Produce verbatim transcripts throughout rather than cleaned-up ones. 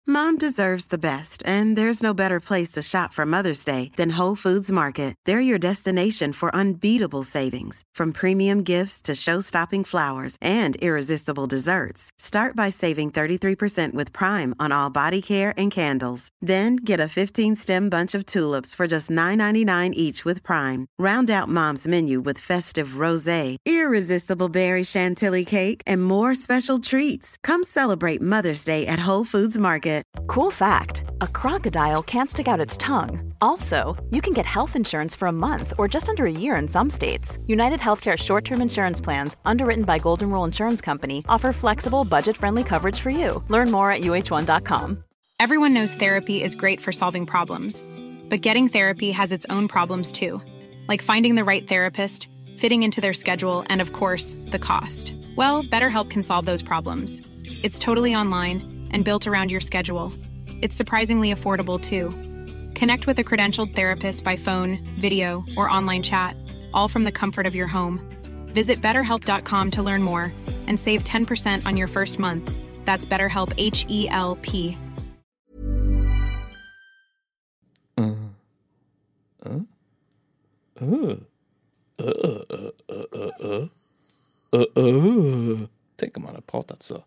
Mom deserves the best, and there's no better place to shop for Mother's Day than Whole Foods Market. They're your destination for unbeatable savings, from premium gifts to show-stopping flowers and irresistible desserts. Start by saving thirty-three percent with Prime on all body care and candles. Then get a fifteen-stem bunch of tulips for just nine ninety-nine each with Prime. Round out Mom's menu with festive rosé, irresistible berry chantilly cake, and more special treats. Come celebrate Mother's Day at Whole Foods Market. Cool fact, a crocodile can't stick out its tongue. Also, you can get health insurance for a month or just under a year in some states. United Healthcare short-term insurance plans, underwritten by Golden Rule Insurance Company, offer flexible, budget-friendly coverage for you. Learn more at U H one dot com. Everyone knows therapy is great for solving problems. But getting therapy has its own problems too. Like finding the right therapist, fitting into their schedule, and of course, the cost. Well, BetterHelp can solve those problems. It's totally online and built around your schedule. It's surprisingly affordable, too. Connect with a credentialed therapist by phone, video, or online chat, all from the comfort of your home. Visit better help dot com to learn more and save ten percent on your first month. That's BetterHelp, H E L P. Uh. Uh. Uh. Uh. Uh. Uh. Uh. Uh. Tänk om man har pratat så.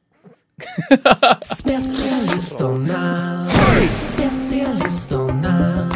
Specialisterna. Specialisterna.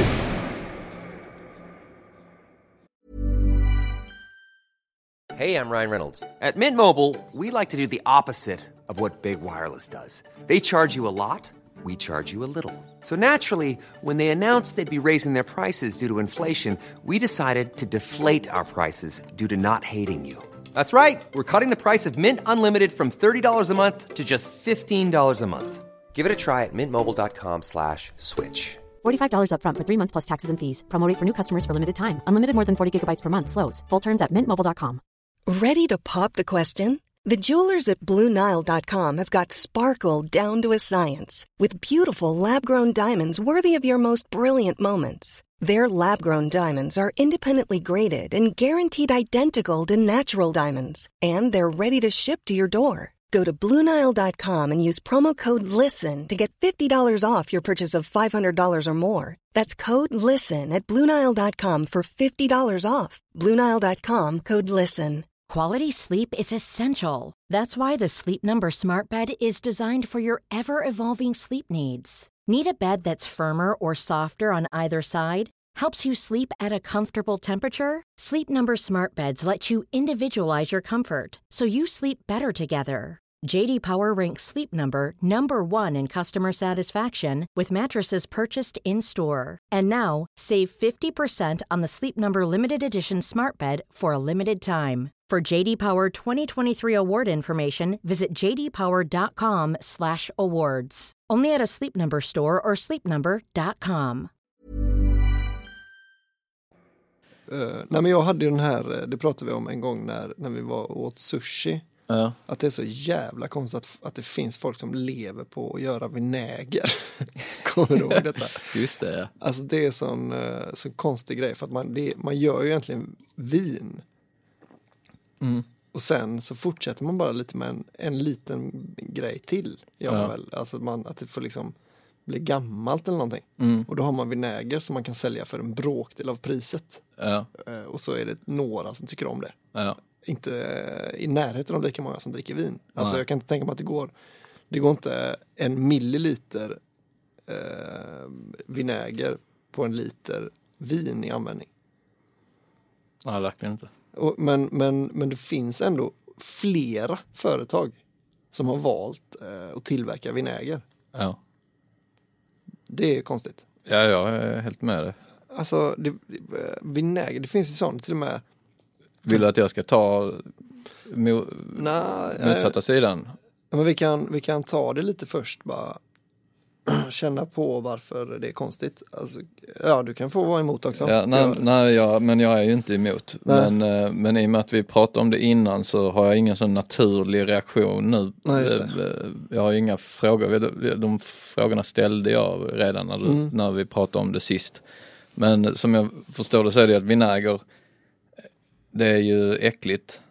Hey, I'm Ryan Reynolds. At Mint Mobile, we like to do the opposite of what Big Wireless does. They charge you a lot, we charge you a little. So naturally, when they announced they'd be raising their prices due to inflation, we decided to deflate our prices due to not hating you. That's right. We're cutting the price of Mint Unlimited from thirty dollars a month to just fifteen dollars a month. Give it a try at mintmobile.com slash switch. forty-five dollars up front for three months plus taxes and fees. Promo rate for new customers for limited time. Unlimited more than forty gigabytes per month. Slows full terms at mint mobile dot com. Ready to pop the question? The jewelers at Blue Nile dot com have got sparkle down to a science with beautiful lab-grown diamonds worthy of your most brilliant moments. Their lab-grown diamonds are independently graded and guaranteed identical to natural diamonds. And they're ready to ship to your door. Go to Blue Nile dot com and use promo code LISTEN to get fifty dollars off your purchase of five hundred dollars or more. That's code LISTEN at Blue Nile dot com for fifty dollars off. Blue Nile dot com, code LISTEN. Quality sleep is essential. That's why the Sleep Number Smart Bed is designed for your ever-evolving sleep needs. Need a bed that's firmer or softer on either side? Helps you sleep at a comfortable temperature? Sleep Number Smart Beds let you individualize your comfort, so you sleep better together. J D Power ranks Sleep Number number one in customer satisfaction with mattresses purchased in-store. And now, save fifty percent on the Sleep Number Limited Edition Smart Bed for a limited time. For J D Power twenty twenty-three award information, visit j d power dot com slash awards. Only at a Sleep Number store or sleep number dot com. Uh, nej men jag hade ju den här, det pratade vi om en gång när, när vi var åt sushi. Ja. Att det är så jävla konstigt att, att det finns folk som lever på att göra vinäger. Kommer du ihåg detta? Just det, ja. Alltså det är sån, uh, sån konstig grej för att man, det, man gör ju egentligen vin. Mm. Och sen så fortsätter man bara lite med en, en liten grej till. Ja, ja. Väl. Alltså man, att det får liksom bli gammalt eller någonting. Mm. Och då har man vinäger som man kan sälja för en bråkdel av priset. Ja. Uh, och så är det några som tycker om det. Ja. Inte i närheten av lika många som dricker vin. Alltså Nej. jag kan inte tänka mig att det går det går inte en milliliter eh, vinäger på en liter vin i användning. Nej, verkligen inte. Och, men, men, men det finns ändå flera företag som har valt eh, att tillverka vinäger. Ja. Det är konstigt. Ja, jag är helt med det. Alltså, det, vinäger, det finns ju sånt till och med. Vill du att jag ska ta mo- Nej, motsatta äh, sidan? Men vi kan, vi kan ta det lite först bara. Känna på varför det är konstigt. Alltså, ja, du kan få vara emot också. Ja, nej, jag... nej ja, men jag är ju inte emot. Men, men i och med att vi pratade om det innan så har jag ingen sån naturlig reaktion nu. Nej, just det. Jag har inga frågor. De frågorna ställde jag redan när, du, Mm. när vi pratade om det sist. Men som jag förstår det så är det att vinäger, det är ju äckligt. Mm.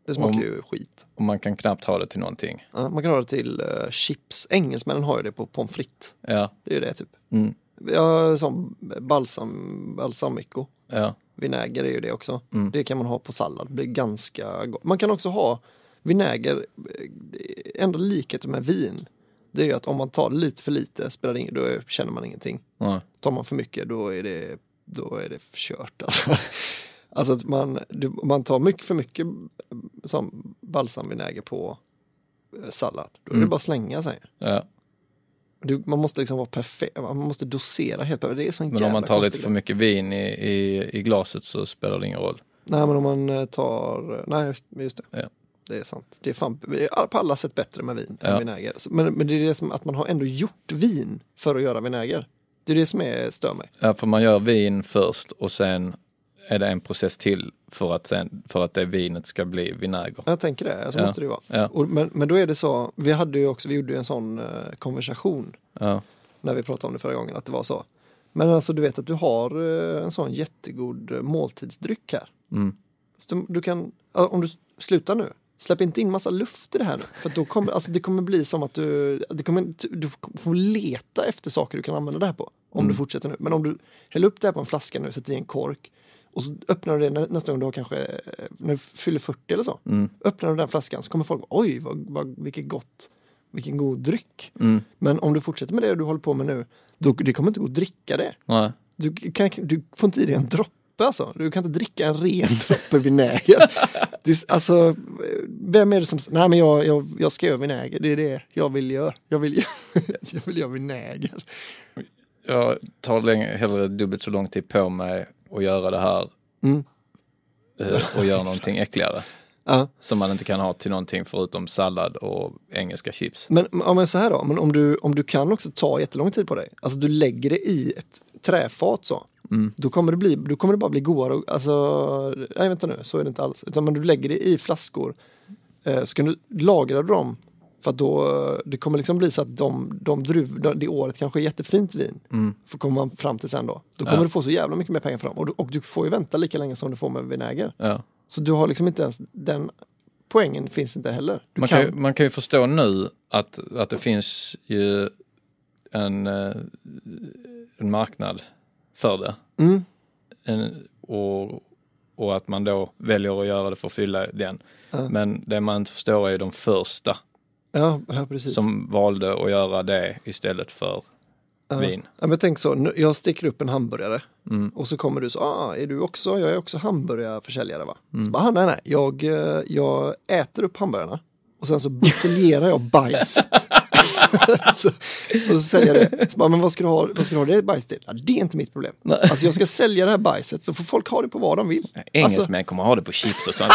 Det smakar om, ju skit. Och man kan knappt ha det till någonting. Ja, man kan ha det till uh, chips. Engelsmännen har ju det på pommes frites. Ja. Det är ju det typ. Mm. Ja, som balsam, balsamico. Ja. Vinäger är ju det också. Mm. Det kan man ha på sallad. Det blir ganska gott. Man kan också ha vinäger, enda likheten med vin. Det är ju att om man tar lite för lite spelar det ingen, då känner man ingenting. Mm. Tar man för mycket då är det, då är det förkört. Alltså, alltså att man, man tar mycket för mycket som balsamvinäger på sallad. Då är mm. det bara slänga sig. Ja. Du, man måste liksom vara perfekt. Man måste dosera helt perfekt. Det är sån men om man tar lite för mycket vin i, i, i glaset så spelar det ingen roll. Nej, men om man tar... Nej, just det. Ja. Det är sant. Det är fan det är på alla sätt bättre med vin ja. än vinäger. Men, men det är det som att man har ändå gjort vin för att göra vinäger. Det är det som är stör mig. Ja, för man gör vin först och sen är det en process till för att, sen, för att det vinet ska bli vinäger. Jag tänker det, så ja. måste det ju vara. Ja. Och, men, men då är det så, vi hade ju också, vi gjorde ju en sån uh, konversation ja. när vi pratade om det förra gången, att det var så. Men alltså du vet att du har uh, en sån jättegod uh, måltidsdryck här. Mm. Du, du kan, uh, om du slutar nu, släpp inte in massa luft i det här nu. För då kommer, alltså det kommer bli som att du, det kommer, du får leta efter saker du kan använda det här på. Om mm. du fortsätter nu. Men om du häller upp det här på en flaska nu, sätter i en kork. Och så öppnar du det nästa gång du har kanske, när du fyller fyrtio eller så. Mm. Öppnar du den flaskan så kommer folk, oj vad, vad, vilket gott, vilken god dryck. Mm. Men om du fortsätter med det du håller på med nu, då, det kommer inte gå att dricka det. Nej. Du, kan, du får inte i dig en droppe alltså. Du kan inte dricka en ren droppe vinäger. Det, alltså, vem är det som, nej men jag, jag, jag ska göra vinäger, det är det jag vill göra. Jag vill, jag vill göra vinäger. Jag tar länge, hellre dubbelt så lång tid på mig att göra det här mm. och göra någonting äckligare. Uh. Som man inte kan ha till någonting förutom sallad och engelska chips. Men om jag så här då, men om du, om du kan också ta jättelång tid på dig. Alltså du lägger det i ett träfat så. Mm. Då kommer det bli, då kommer det bara bli godare. Och, alltså, nej vänta nu, så är det inte alls. Utan men du lägger det i flaskor. Eh, så kan du lagra dem. För att då, det kommer liksom bli så att de, de druv, de, det året kanske är jättefint vin. Mm. Får komma man fram till sen då. Då kommer ja. du få så jävla mycket mer pengar för dem. Och du, och du får ju vänta lika länge som du får med vinäger. Ja. Så du har liksom inte ens, den poängen finns inte heller. Man kan, kan, man kan ju förstå nu att, att det finns ju en, en marknad för det. Mm. En, och, och att man då väljer att göra det för att fylla den. Ja. Men det man inte förstår är ju de första. Ja, ja, precis. Som valde att göra det istället för ja. vin. Ja, men tänk så, jag sticker upp en hamburgare mm. och så kommer du så, ah, är du också, jag är också hamburgarförsäljare va? Mm. Så bara, ah, nej nej, jag, jag äter upp hamburgarna och sen så buteljerar jag bajset. så, och så säljer jag det. Så bara, men vad ska du ha, vad ska du ha det bajs till? Ja, det är inte mitt problem. Nej. Alltså jag ska sälja det här bajset så får folk ha det på vad de vill. Engelsmän alltså, kommer ha det på chips och sånt.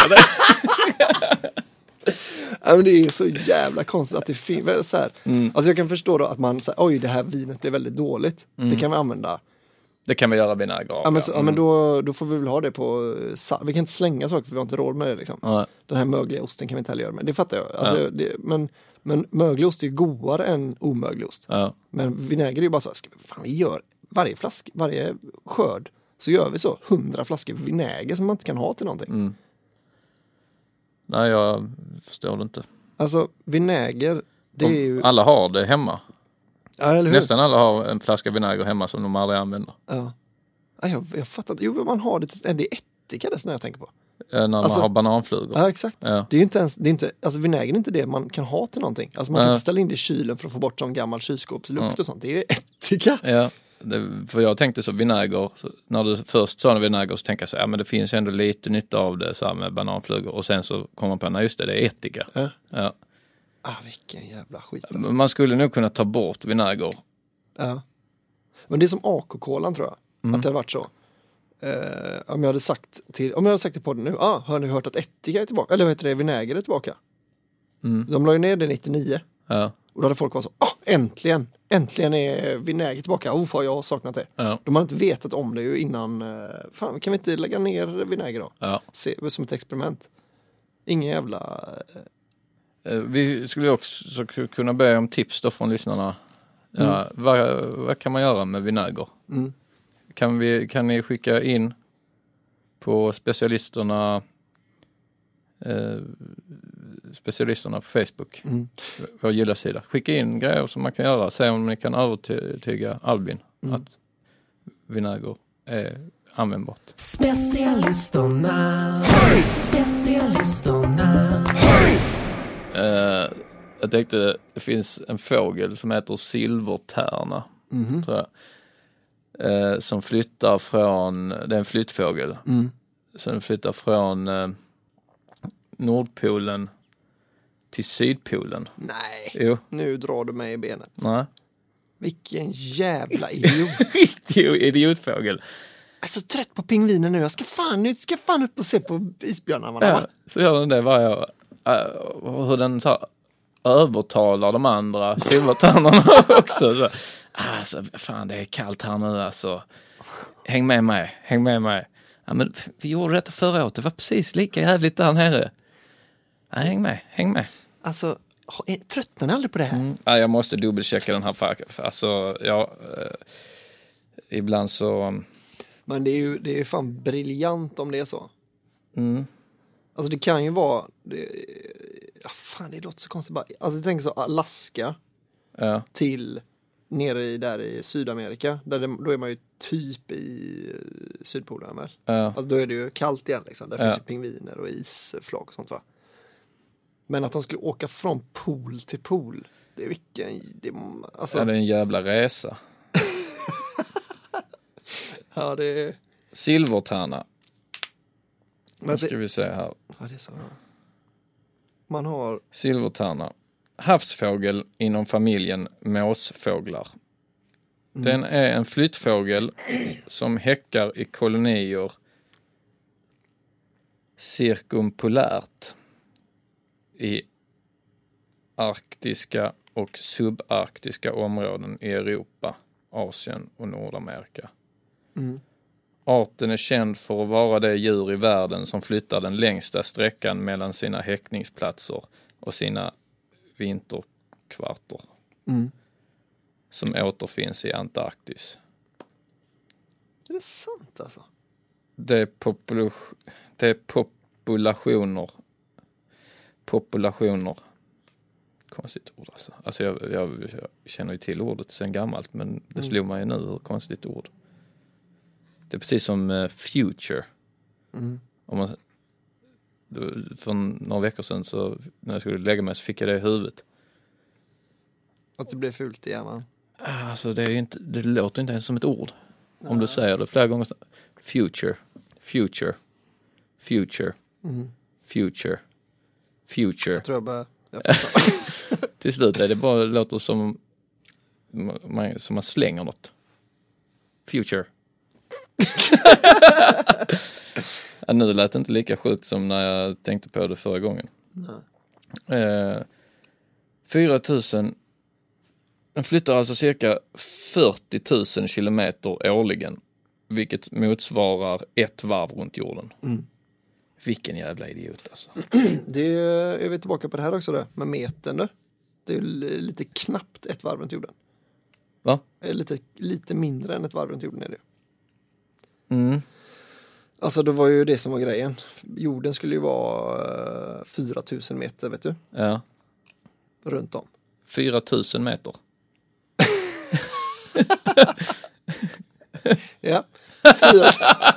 Ja, men det är så jävla konstigt att det finns så här. Mm. Alltså jag kan förstå då att man säger, oj det här vinet blir väldigt dåligt. Mm. Det kan vi använda. Det kan vi göra vinäger av. Ja men, så, mm. ja, men då, då får vi väl ha det på, vi kan inte slänga saker för vi har inte råd med det liksom. Mm. Den här mögliga osten kan vi inte heller göra med. Det fattar jag. Alltså, mm. det, men, men möglig ost är godare än omöglig ost. Mm. Men vinäger är ju bara så här, ska vi, fan vi gör varje flask, varje skörd så gör vi så, hundra flaskor vinäger som man inte kan ha till någonting. Mm. Nej, jag förstår det inte. Alltså, vinäger, det är ju... Alla har det hemma. Ja, eller hur? Nästan alla har en flaska vinäger hemma som de aldrig använder. Ja. Ja, jag, jag fattar inte. Jo, man har det till... Det är ättika det som jag tänker på. När man alltså, har bananflugor. Ja, exakt. Ja. Det är ju inte ens... Det är inte, alltså, vinäger är inte det man kan ha till någonting. Alltså, man kan ja. inte ställa in det i kylen för att få bort sån gammal kylskåpslukt ja. och sånt. Det är ju ättika. Ja. Det, för jag tänkte så vinäger, så när du först sa vinäger så tänkte jag så ja men det finns ändå lite nytta av det så här med bananflugor och sen så kommer man på, nej just det, det är ättika. Äh. Ja. Ah, vilken jävla skit alltså. Man skulle nog kunna ta bort vinäger. Ja. Men det är som A K-kolan tror jag, mm. att det har varit så. Eh, om jag hade sagt till, om jag hade sagt till podden nu, ah, har ni hört att ättika är tillbaka? Eller vad heter det, vinäger är tillbaka? Mm. De la ju ner det nittionio. Ja. Och då hade folk varit så, ah, äntligen! Äntligen är vinäger tillbaka. Oh, fan, jag har saknat det. Ja. De har inte vetat om det ju innan. Fan, kan vi inte lägga ner vinäger då? Ja. Se, som ett experiment. Ingen jävla... Vi skulle också kunna be om tips då från lyssnarna. Ja, mm. vad, vad kan man göra med vinäger? Mm. Kan, vi, kan ni skicka in på specialisterna eh, specialisterna på Facebook. Mm. Vår gilla-sida. Skicka in grejer som man kan göra. Se om ni kan övertyga Albin Mm. att vinäger är användbart. Specialisterna. Specialisterna. Eh, jag tänkte, det finns en fågel som heter silvertärna. Mm. Tror jag. Eh, som flyttar från, det är en flyttfågel. Mm. Som flyttar från eh, Nordpolen till Sydpolen. Nej, Jo. nu drar du mig i benet. Nej. Vilken jävla idiot. Riktig idiotfågel. Alltså trött på pingviner nu. Jag ska fan, jag ska fan upp och se på isbjörnarna. Ja, så gör den det varje år. Uh, hur den så här, övertalar de andra silvertärnorna också. Så, alltså, fan det är kallt här nu alltså. Häng med mig, häng med mig. Ja, men vi gjorde detta förra året. Det var precis lika jävligt där nere. Ja, häng med, häng med. Alltså, tröttnar ni aldrig på det här? Mm. Ja, jag måste dubbelchecka den här. För, alltså, ja, eh, ibland så... Men det är ju det är fan briljant om det är så. Mm. Alltså det kan ju vara... Det, ja, fan, det låter så konstigt. Bara, alltså jag tänker så Alaska Ja. till nere i, där i Sydamerika. Där det, då är man ju typ i Sydpolen. Väl? Ja. Alltså då är det ju kallt igen. Liksom. Där Ja. finns ju pingviner och isflak och sånt va. Men att de skulle åka från pool till pool. Det är vilken... Det, alltså, Ja, det är en jävla resa. ja, det är... Silvertärna. Men Nu det, ska vi se här. ja, det är så. Man har... Silvertärna. Havsfågel inom familjen måsfåglar. Mm. Den är en flyttfågel som häckar i kolonier cirkumpolärt i arktiska och subarktiska områden i Europa, Asien och Nordamerika. Mm. Arten är känd för att vara det djur i världen som flyttar den längsta sträckan mellan sina häckningsplatser och sina vinterkvarter. Mm. Som återfinns i Antarktis. Är det sant alltså? Det är, popula- det är populationer. Populationer. Konstigt ord alltså. Alltså jag, jag, jag känner ju till ordet sedan gammalt, men det slog mig nu hur konstigt ord. Det är precis som uh, future. Mm. Om man, för några veckor sedan så när jag skulle lägga mig så fick jag det i huvudet. Att det blir fult i hjärnan. Alltså det är ju inte, det låter inte ens som ett ord. Nej. Om du säger det flera gånger. Future, future, future, Mm. future, future. Jag tror jag bara... Jag Till slut är det bara det låter som man, som man slänger något. Future. Ja, nu lät det inte lika sjukt som när jag tänkte på det förra gången. Nej. Eh, fyra tusen. Den flyttar alltså cirka fyrtio tusen kilometer årligen. Vilket motsvarar ett varv runt jorden. Mm. Vilken jävla idiot alltså. Det är, är vi tillbaka på det här också då, med metern då. Det är lite knappt ett varv runt jorden. Va? Lite, lite mindre än ett varv runt jorden är det. Mm. Alltså det var ju det som var grejen. Jorden skulle ju vara uh, fyra tusen meter, vet du. Ja. Runt om. fyra tusen meter. Ja. Fyra.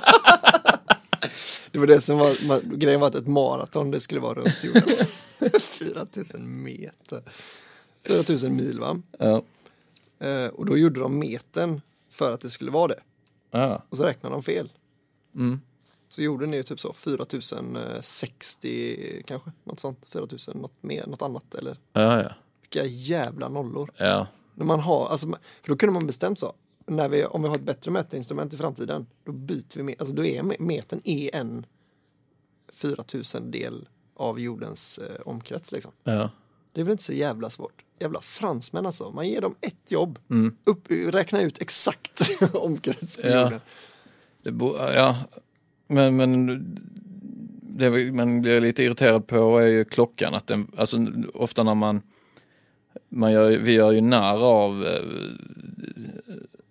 Det var det som var, man, grejen var att ett maraton det skulle vara runt jorden. fyra tusen meter. fyra tusen mil va? Ja. Uh, och då gjorde de metern för att det skulle vara det. Ja. Och så räknade de fel. Mm. Så jorden är ju typ så fyra tusen sextio kanske, något sånt, fyra tusen, något mer, något annat eller. Ja, ja. Vilka jävla nollor. Ja. När man har, alltså, för då kunde man bestämt så, när vi, om vi har ett bättre mätinstrument i framtiden, då byter vi med, alltså då är metern är en fyra tusen del av jordens eh, omkrets liksom. Ja. Det är väl inte så jävla svårt. Jävla fransmän alltså, man ger dem ett jobb, Mm. upp, räkna ut exakt omkrets på Ja. jorden. Det bo, ja. Men, men det man blir lite irriterad på är ju klockan. Att den, alltså, ofta när man, man gör, vi gör ju när av eh,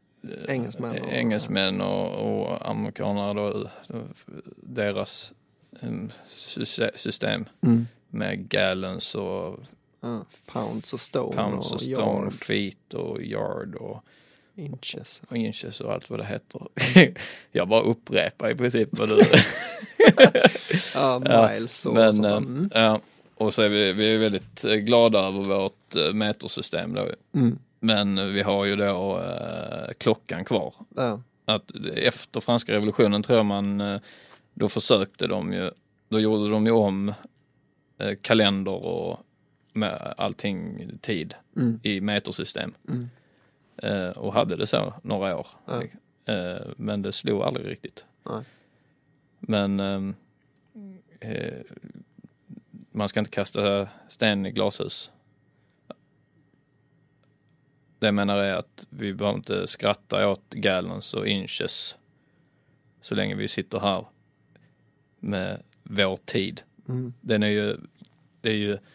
Engelsmän och, engelsmän och, och amerikaner då, deras um, system Mm. med gallons och uh, pounds och stone pounds och, och stone, yard. feet och yard och Inches. och inches och allt vad det heter. Jag bara upprepar i princip vad du... Ja, miles och men, sånt. Mm. Ja, och så är vi, vi är väldigt glada över vårt uh, metersystem då. Mm. Men vi har ju då uh, klockan kvar. Ja. Att efter franska revolutionen tror jag man, uh, då försökte de ju, då gjorde de ju om uh, kalender och med allting tid Mm. i metersystem. Mm. Uh, och hade det så några år. Ja. Uh, men det slog aldrig riktigt. Nej. Men um, uh, man ska inte kasta sten i glashus. Det jag menar är att vi behöver inte skratta åt gallons och inches så länge vi sitter här med vår tid. Mm. Den är ju, det är ju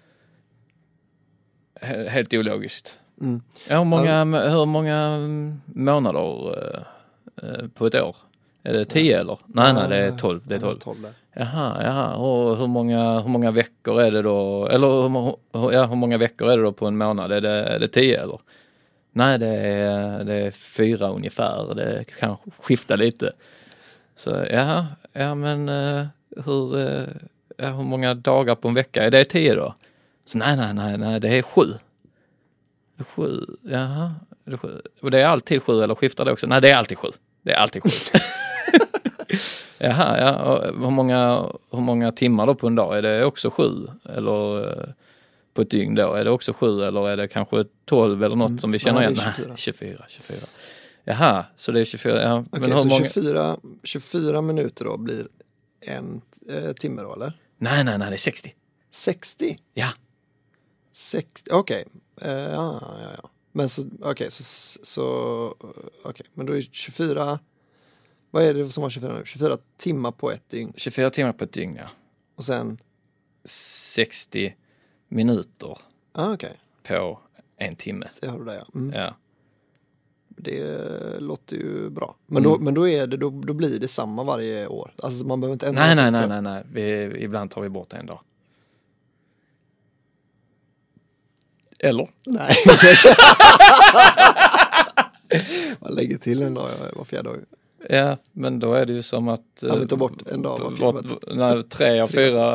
helt ologiskt. Mm. Ja, hur många, hur många månader uh, på ett år? Är det tio eller? Nej, nej, det är tolv. Det är tolv. tolv Jaha, jaha. Och hur många, hur många veckor är det då? Eller hur, ja, hur många veckor är det då på en månad? Är det, är det tio eller? Nej, det är, det är fyra ungefär. Det kan skifta lite. Så jaha, ja men uh, hur, uh, ja, hur många dagar på en vecka? Är det tio då? Så nej, nej, nej, nej, det är sju. Det är sju, jaha. Det är sju. Och det är alltid sju eller skiftar det också? Nej, det är alltid sju. Det är alltid sju. Jaha, ja. Och hur många, hur många timmar då på en dag? Är det också sju? Eller uh, på ett dygn då? Är det också sju? Eller är det kanske tolv eller något mm. som vi känner igen? Nej, tjugofyra. Nej, tjugofyra, tjugofyra. Jaha, så det är tjugofyra. Ja. Okej, men hur så många... tjugofyra, tjugofyra minuter då blir en eh, timme då, eller? Nej, nej, nej, det är sextio. sextio? Ja. sextio, okej. Okay. Uh, ja, ja, ja. Men så, okej, okay, så, så okej, okay. Men då är tjugofyra, vad är det som har tjugofyra nu? tjugofyra timmar på ett dygn. tjugofyra timmar på ett dygn, ja. Och sen? sextio minuter. Ah, okej. Okay. På en timme. Det har du där, ja. Mm. Ja. Det låter ju bra. Men, mm. då, men då, är det, då, då blir det samma varje år. Alltså man behöver inte ändra. Nej, nej, nej, nej, nej. Vi, ibland tar vi bort en dag. Eller? Nej. Man lägger till en dag var fjärde dag. Ja, men då är det ju som att... Ja, vi tar bort en dag var fjärde dag. Nej, tre av fyra...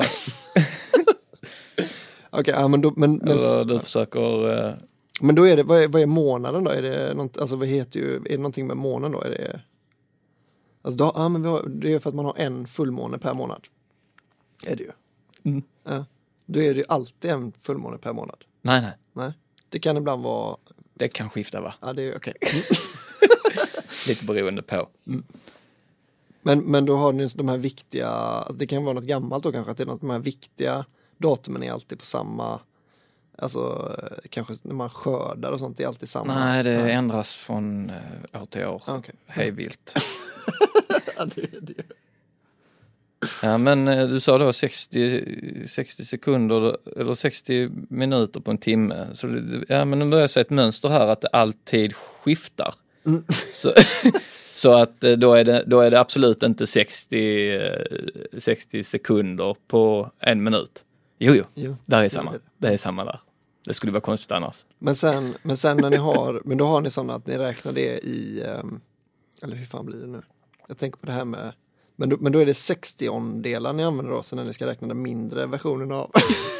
Okej, okay, ja, men då... Men, men, du försöker... Uh... Men då är det, vad är, vad är månaden då? Är det något, alltså vad heter ju, är det någonting med månaden då? Är det... Alltså då, ja, men vi har, det är för att man har en fullmåne per månad. Är det ju. Mm. Ja. Då är det ju alltid en fullmåne per månad. Nej, nej. Nej. Det kan ibland vara... Det kan skifta, va? Ja, det är okej. Okay. Lite beroende på. Mm. Men, men då har ni de här viktiga... Alltså det kan vara något gammalt då kanske. Att det är något, de här viktiga datumen är alltid på samma... Alltså kanske när man skördar och sånt. Det är alltid samma. Nej, det ja. ändras från år till år. Okay. Hej vilt. Ja, det är det. Ja, men du sa då sextio, sextio sekunder eller sextio minuter på en timme. Så ja, men nu börjar jag se ett mönster här att det alltid skiftar. Mm. Så, så att då är, det, då är det absolut inte sextio, sextio sekunder på en minut. Jo, jo. jo där är samma. Det är samma där. Det skulle vara konstigt annars. Men sen, men sen när ni har, men då har ni sådana att ni räknar det i, eller hur fan blir det nu? Jag tänker på det här med Men då, men då är det sextio-delar ni använder då, så när ni ska räkna den mindre versionen av.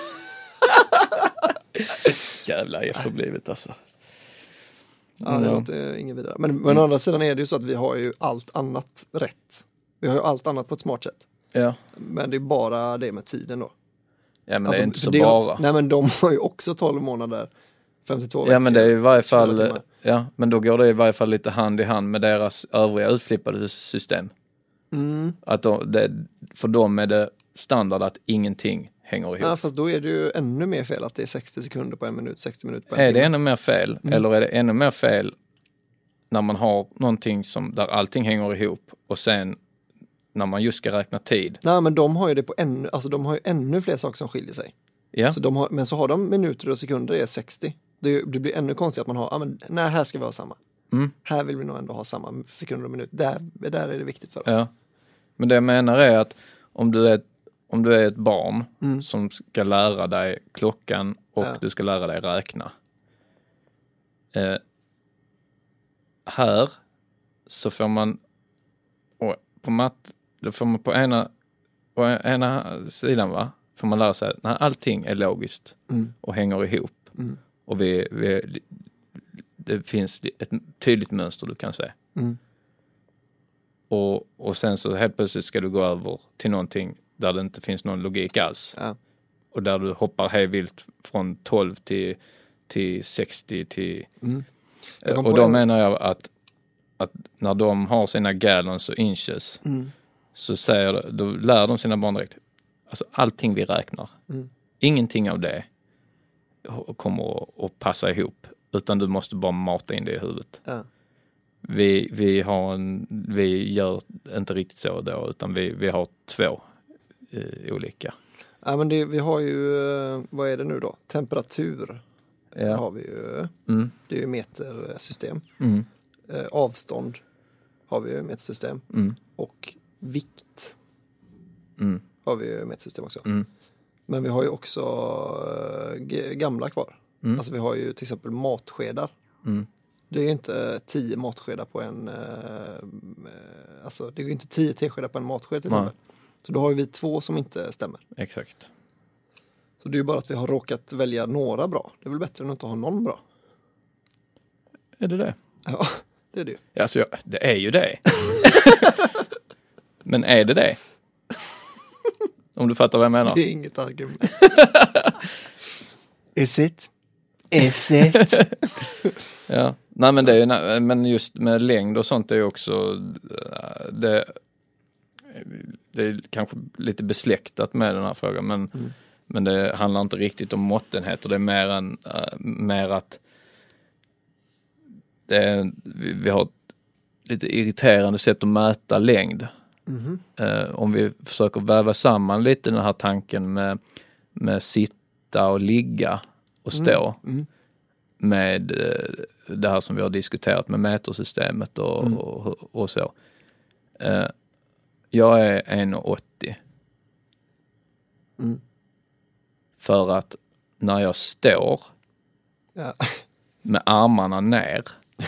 Jävla efterblivet alltså. Ja, det låter ingen vidare. Men, men å andra sidan är det ju så att vi har ju allt annat rätt. Vi har ju allt annat på ett smart sätt. Ja. Men det är bara det med tiden då. Ja, men alltså, det är inte så det, bara. Nej, men de har ju också tolv månader. femtiotvå veckor. Ja, men det är i varje fall, ja, men då går det i varje fall lite hand i hand med deras övriga utflippade system. Mm. Att de, det, för dem är det standard att ingenting hänger ihop. Ja, fast då är det ju ännu mer fel att det är sextio sekunder på en minut, sextio minuter på en Är timme. det ännu mer fel? Mm. Eller är det ännu mer fel när man har någonting som, där allting hänger ihop och sen när man just ska räkna tid? Nej, men de har ju det på ännu, alltså de har ju ännu fler saker som skiljer sig. Ja. Så de har, men så har de minuter och sekunder är sextio. Det, det blir ännu konstigt att man har, ja, men nej, här ska vi ha samma. Mm. Här vill vi nog ändå ha samma sekunder och minuter. Där, där är det viktigt för oss. Ja. Men det jag menar är att om du är, om du är ett barn Mm. som ska lära dig klockan och Ja. du ska lära dig räkna. Eh, här så får man och på matt, då får man på ena, på ena sidan va, får man lära sig när allting är logiskt Mm. och hänger ihop. Mm. Och vi, vi, det finns ett tydligt mönster du kan se. Mm. Och, och sen så helt plötsligt ska du gå över till någonting där det inte finns någon logik alls. Ja. Och där du hoppar hej vilt från tolv till, till sextio till... Mm. Jag kom Och på då en- menar jag att, att när de har sina gallons och inches Mm. så säger, då lär de sina barn direkt. Alltså allting vi räknar. Mm. Ingenting av det kommer att, att passa ihop. Utan du måste bara mata in det i huvudet. Ja. Vi, vi, har en, vi gör inte riktigt så då, utan vi, vi har två eh, olika. Ja, men det, vi har ju, eh, vad är det nu då? Temperatur Ja. har vi ju. Mm. Det är ju metersystem. Mm. Eh, avstånd har vi ju metersystem. Mm. Och vikt Mm. har vi ju metersystem också. Mm. Men vi har ju också eh, g- gamla kvar. Mm. Alltså vi har ju till exempel matskedar. Mm. Det är ju inte tio matskedar på en, eh, eh, alltså det är ju inte tio teskedar på en matsked till Nej. exempel. Så då har ju vi två som inte stämmer. Exakt. Så det är ju bara att vi har råkat välja några bra. Det är väl bättre än att inte ha någon bra. Är det det? Ja, det är det ju. Alltså, jag, det är ju det. Men är det det? Om du fattar vad jag menar. Det är inget argument. Is it? Is it? Ja. Nej, men det är ju, men just med längd och sånt är ju också det, det är kanske lite besläktat med den här frågan, men, Mm. men det handlar inte riktigt om måttenheter. Det är mer, en, äh, mer att det är, vi, vi har ett lite irriterande sätt att mäta längd. Mhm. Eh, om vi försöker väva samman lite den här tanken med, med sitta och ligga och stå Mm. med eh, det här som vi har diskuterat med metersystemet och, Mm. och, och så. Eh, jag är en komma åttio. Mm. För att när jag står Ja. med armarna ner,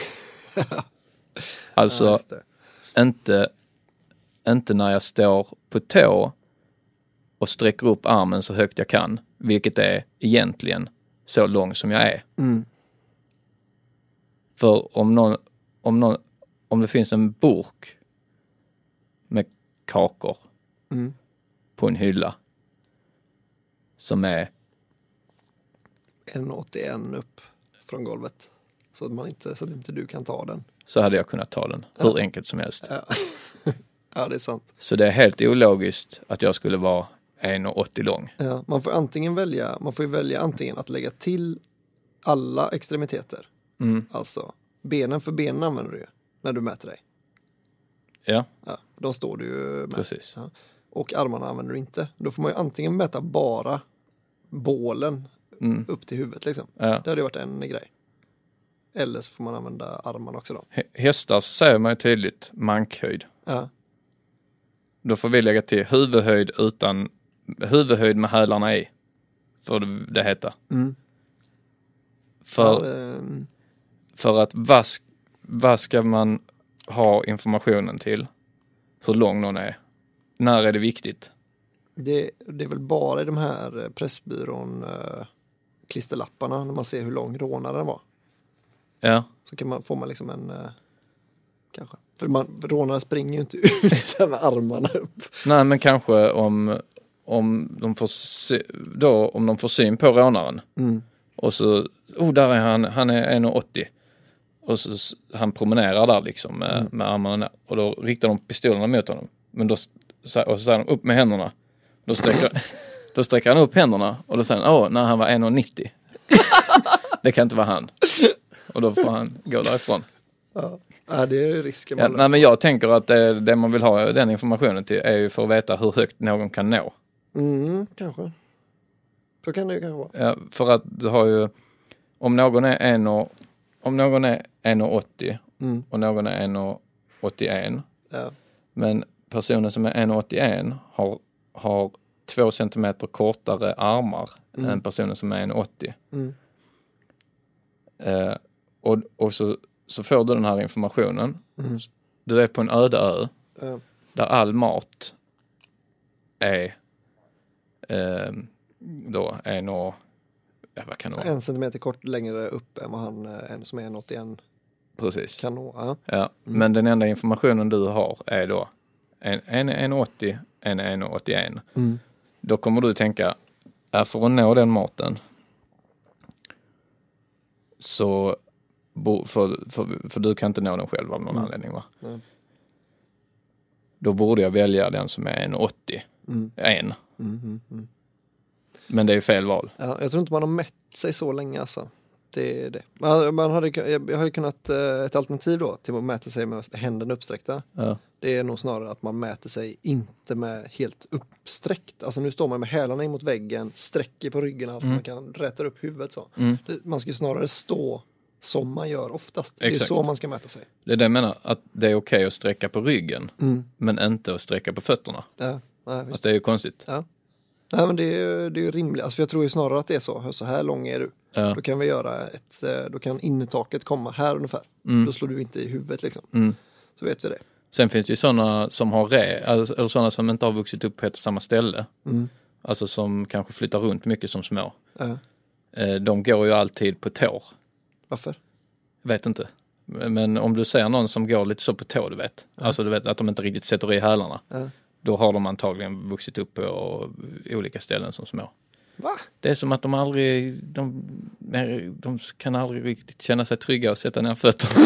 alltså Ja, just det. inte, inte när jag står på tå och sträcker upp armen så högt jag kan, vilket är egentligen så lång som jag är. Mm. För om någon, om någon, om det finns en burk med kakor Mm. på en hylla som är, en komma åttioen upp från golvet. Så att, man inte, så att inte du kan ta den. så hade jag kunnat ta den hur enkelt som helst. Ja. Ja, det är sant. Så det är helt ologiskt att jag skulle vara en komma åttio lång. Ja, man får antingen välja, man får ju välja antingen att lägga till alla extremiteter. Mm. Alltså, benen för benen använder du ju när du mäter dig. Ja, Ja, då står du ju med. precis. Ja. Och armarna använder du inte. Då får man ju antingen mäta bara bålen Mm. upp till huvudet liksom. Ja. Det hade ju varit en grej. Eller så får man använda armarna också då. Hä- Hästar så säger man ju tydligt mankhöjd. Ja, Då får vi lägga till huvudhöjd utan huvudhöjd med hälarna i. För det, det heter. Mm. För, ja, ehm, för att vad, sk- vad ska man ha informationen till? Hur lång någon är? När är det viktigt? det, det är väl bara i de här eh, Pressbyrån eh, klisterlapparna när man ser hur lång rånaren var. Ja, Så kan man, får man liksom en eh, kanske. För man, rånare springer ju inte ut så här med armarna upp. nej men kanske om, om, de får se, då, om de får syn på rånaren. Mm. Och så, oh där är han, han är en komma åttio. Och så s- han promenerar där liksom med, Mm. med armarna ner. Och då riktar de pistolerna mot honom. Men då, s- så- och så säger de upp med händerna. Då sträcker, då sträcker han upp händerna. Och då säger han, åh, när han var en komma nittio. Det kan inte vara han. Och då får han gå därifrån. Ja. Ja, det är ju risken. Ja, man nej, men jag tänker att det, det man vill ha den informationen till är ju för att veta hur högt någon kan nå. Mm, kanske. Så kan det ju kanske vara. Ja, för att du har ju, om någon är en och, om någon är en komma åttio Mm. och någon är en komma åttioen, Ja. men personen som är en komma åttioen har har två centimeter kortare armar Mm. än personen som är en åttio. Mm. Eh, och och så, så får du den här informationen. Mm. Du är på en öde ö Ja. där all mat är eh, då en och ja, vad kan det vara? En centimeter kort längre upp än vad han, en som är en åttioen Precis. kan nå. Ja. Ja. Mm. Men den enda informationen du har är då en, en, en åttio, en en åttioen. Mm. Då kommer du tänka, äh, för att nå den maten så bo, för, för, för du kan inte nå den själv av någon Mm. anledning, va? Nej. Då borde jag välja den som är en åttio. Mm. En. Mm, mm, mm. Men det är fel val. Ja, jag tror inte man har mätt sig så länge alltså. Det är det. Man, man hade, jag hade kunnat, ett alternativ då till att mäta sig med händerna uppsträckta. Ja. Det är nog snarare att man mäter sig inte med helt uppsträckt. Alltså nu står man med hälarna in mot väggen, sträcker på ryggen, allt Mm. man kan rätta upp huvudet så. Mm. Det, man ska ju snarare stå som man gör oftast. Det är Exakt. så man ska mäta sig. Det är det jag menar, att det är okej att sträcka på ryggen, Mm. men inte att sträcka på fötterna. Ja, nej, visst. Alltså det är ju konstigt. Ja. Nej, men det är ju det är ju rimligt. Alltså, för jag tror ju snarare att det är så. Så här lång är du. Ja. Då kan vi göra ett, då kan innertaket komma här ungefär. Mm. Då slår du inte i huvudet liksom. Mm. Så vet vi det. Sen finns det ju sådana som har re, eller sådana som inte har vuxit upp på ett och samma ställe. Mm. Alltså som kanske flyttar runt mycket som små. Ja. Eh, De går ju alltid på tår. Varför? Vet inte. Men om du ser någon som går lite så på tå, du vet. Ja. Alltså du vet att de inte riktigt sätter i hälarna. Ja. Då har de antagligen vuxit upp på olika ställen som små. Va? Det är som att de aldrig, de, nej, de kan aldrig riktigt känna sig trygga och sätta ner fötterna.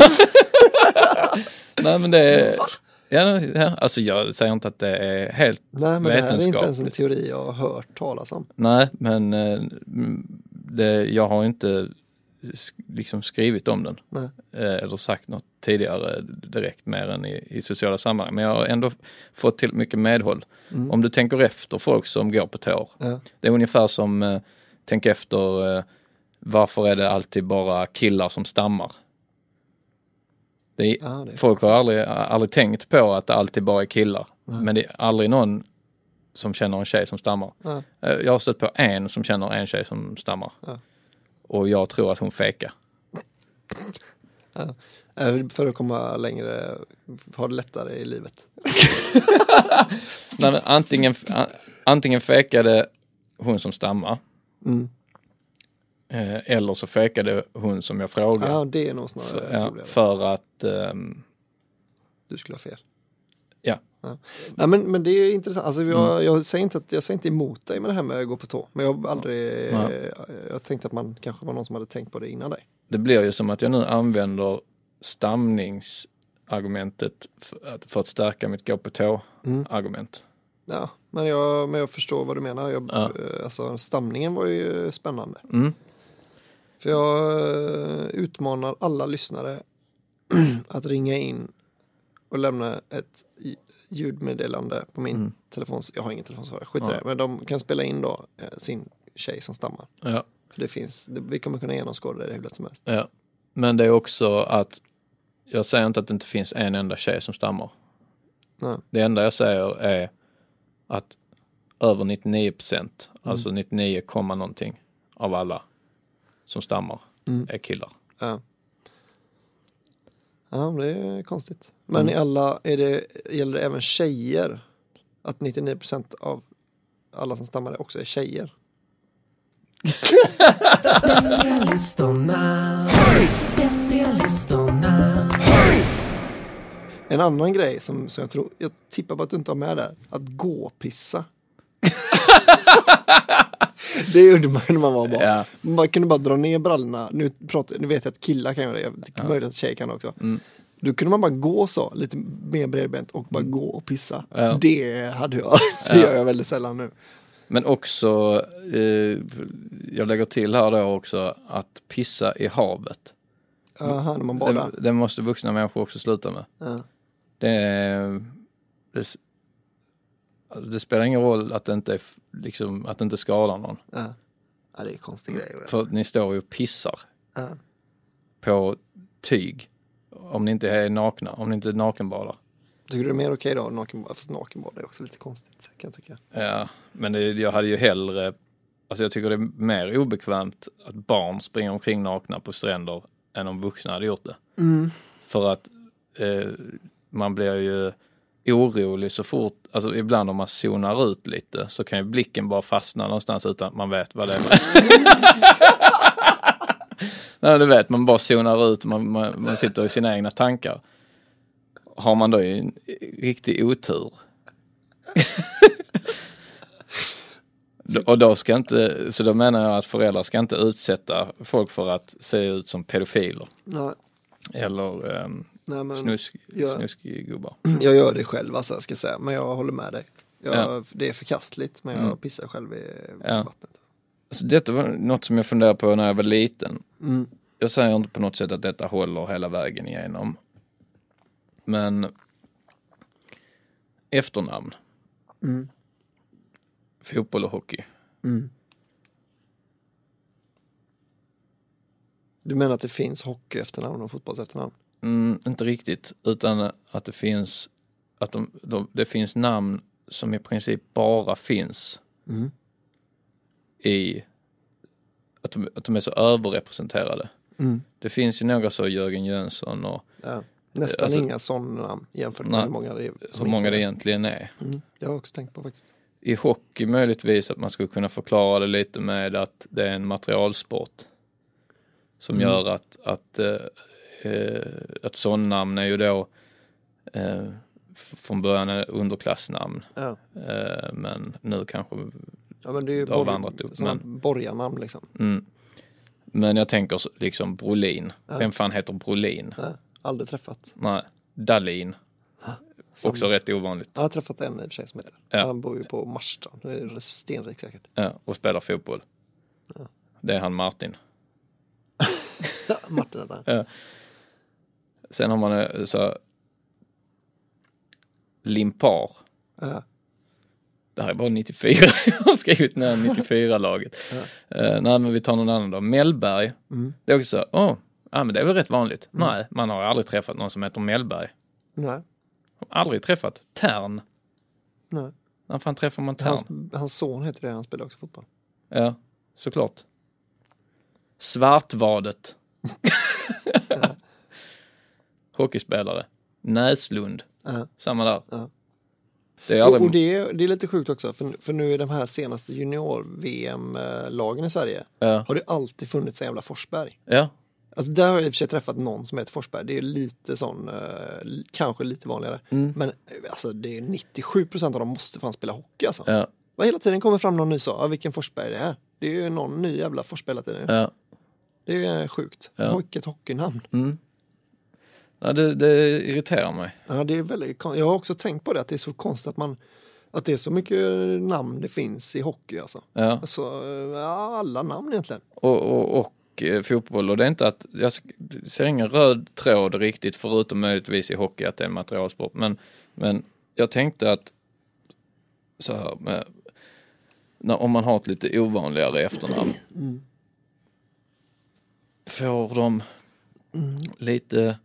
Nej men det är, ja, ja, alltså jag säger inte att det är helt Nej, men det här är vetenskapligt. inte ens en teori jag har hört talas om. Nej, men eh, det, jag har inte sk- liksom skrivit om den. Nej. Eh, eller sagt något tidigare direkt mer än i, i sociala sammanhang. Men jag har ändå fått till mycket medhåll. Mm. Om du tänker efter folk som går på tår. Ja. Det är ungefär som eh, tänk efter eh, varför är det alltid bara killar som stammar? Det är, Ja, det är folk har sant. aldrig, aldrig tänkt på att det alltid bara är killar. Nej. Men det är aldrig någon som känner en tjej som stammar. Ja. Eh, Jag har stött på en som känner en tjej som stammar. Ja. Och jag tror att hon fejkar. Ja. Äh, För att komma längre, ha det lättare i livet. Nej, men antingen, a- antingen fejkade hon som stammar. Mm. Eh, eller så fejkade hon som jag frågade. Ja, det är nog snarare för, ja, troligare. för att... ehm, Du skulle ha fel. ja. Ja. Nej, men, men det är intressant. Alltså, jag, Mm. jag, säger inte att, jag säger inte emot dig med det här med att gå på tå. Men jag har aldrig... Ja. Jag tänkte att man kanske var någon som hade tänkt på det innan dig. Det blir ju som att jag nu använder stamningsargumentet för att, för att stärka mitt gå på tå-argument. Ja, men jag, men jag förstår vad du menar. Jag, Ja. eh, alltså, stamningen var ju spännande. Mm. För jag eh, utmanar alla lyssnare att ringa in och lämna ett i- ljudmeddelande på min Mm. telefon. Jag har ingen telefonsvarare, skit i Ja. det. Men de kan spela in då eh, sin tjej som stammar. Ja. För det finns, det, vi kommer kunna genomskåda det hur lätt som helst. Ja. Men det är också att jag säger inte att det inte finns en enda tjej som stammar. Nej. Det enda jag säger är att över nittionio procent, Mm. alltså nittionio, någonting av alla som stammar Mm. är killar. Ja. Ja, det är konstigt. Men i alla, är det, gäller det även tjejer? Att nittionio procent av alla som stammar också är tjejer? Specialisterna, specialisterna. En annan grej som, som jag tror, jag tippar på att du inte har med där, att gå och pissa. Det gjorde man när man var barn. Ja. Man kunde bara dra ner brallorna. Nu, pratar, nu vet jag att killar kan göra det. Jag tycker Ja. möjligt att tjejer kan också. Mm. Då kunde man bara gå så, lite mer bredbent och bara gå och pissa. Ja. Det hade jag. Det Ja. gör jag väldigt sällan nu. Men också, eh, jag lägger till här då också att pissa i havet. Aha, när man badar. Det, det måste vuxna människor också sluta med. Ja. Det, det, alltså det spelar ingen roll att det inte, är, liksom, att det inte skadar någon. Ja. Ja, det är konstig grej. För att ni står ju och pissar Ja. på tyg. Om ni inte är nakna, om ni inte är nakenbadar. Tycker du det är mer okej då? Nakenbad? Fast nakenbad är också lite konstigt, kan jag tycka. Ja, men det, jag hade ju hellre... Alltså jag tycker det är mer obekvämt att barn springer omkring nakna på stränder än om vuxna hade gjort det. Mm. För att eh, man blir ju orolig så fort... Alltså ibland om man zonar ut lite så kan ju blicken bara fastna någonstans utan att man vet vad det är. Nej, du vet, man bara zonar ut, man, man, man sitter i sina egna tankar. Har man då en riktig otur. Och då ska inte, så då menar jag att föräldrar ska inte utsätta folk för att se ut som pedofiler. Nej. Eller um, Nej, men snusk, jag, snuskgubbar. Jag gör det själv, alltså, ska jag säga. Men jag håller med dig. Jag, ja. Det är förkastligt, men jag mm. pissar själv i ja. vattnet. Alltså, detta var något som jag funderade på när jag var liten. Mm. Jag säger inte på något sätt att detta håller hela vägen igenom. Men efternamn. Mm. Fotboll och hockey. Mm. Du menar att det finns hockey efternamn och fotbolls efternamn? Mm, inte riktigt, utan att det finns att de, de, det finns namn som i princip bara finns mm. i att de, att de är så överrepresenterade. Mm. Det finns ju några så Jörgen Jönsson och ja. Nästan alltså, inga sådana namn jämfört med hur många det, så många det egentligen är. Mm. Jag har också tänkt på faktiskt. I hockey möjligtvis att man skulle kunna förklara det lite med att det är en materialsport som mm. gör att att, äh, att sån namn är ju då äh, från början är underklassnamn. Ja. Äh, men nu kanske ja, men det är ju det har bor- vandrat upp. Men, borgarnamn liksom. Mm. Men jag tänker liksom Brolin. Ja. Vem fan heter Brolin? Ja, aldrig träffat. Nej, Dahlin. Som... Också rätt ovanligt. Jag har träffat en i och för sig som heter. Ja. Han bor ju på Marstrand. Det är stenrik säkert. Ja, och spelar fotboll. Ja. Det är han Martin. Martin är där. Ja. Sen har man så Limpar. Ja. Det här är bara nittiofyra. Jag har skrivit ner nittiofyra-laget. Ja. Uh, nej, men vi tar någon annan då. Mellberg. Mm. Det är också så, åh, oh, ja, men det är väl rätt vanligt. Mm. Nej, man har aldrig träffat någon som heter Mellberg. Nej. Aldrig träffat Tern. Nej. När fan träffar man Tern? Hans, hans son heter det, han spelar också fotboll. Ja, såklart. Svartvadet. Ja. Hockeyspelare. Näslund. Ja. Samma där. Ja. Det är aldrig... Och, och det, är, det är lite sjukt också, för, för nu är de här senaste junior-V M-lagen i Sverige, ja. Har det alltid funnits en jävla Forsberg. Ja. Alltså där har jag i och för sig träffat någon som heter Forsberg. Det är lite sån, eh, kanske lite vanligare. Mm. Men alltså det är nittiosju procent av dem måste fan spela hockey alltså. Ja. Vad hela tiden kommer fram någon ny sa, ah, vilken Forsberg det är. Det är ju någon ny jävla Forsberg hela tiden. Ja. Det är ju sjukt. Ja. Vilket hockeynamn. Mm. Ja, det, det irriterar mig. Ja, det är väldigt kon- jag har också tänkt på det, att det är så konstigt att man att det är så mycket namn det finns i hockey alltså. Ja. Alltså, ja, alla namn egentligen. Och, och, och eh, fotboll, och det är inte att jag ser ingen röd tråd riktigt förutom möjligtvis i hockey att det är en materialsport, men, men jag tänkte att så här med, när, om man har ett lite ovanligare efternamn mm. får de mm. lite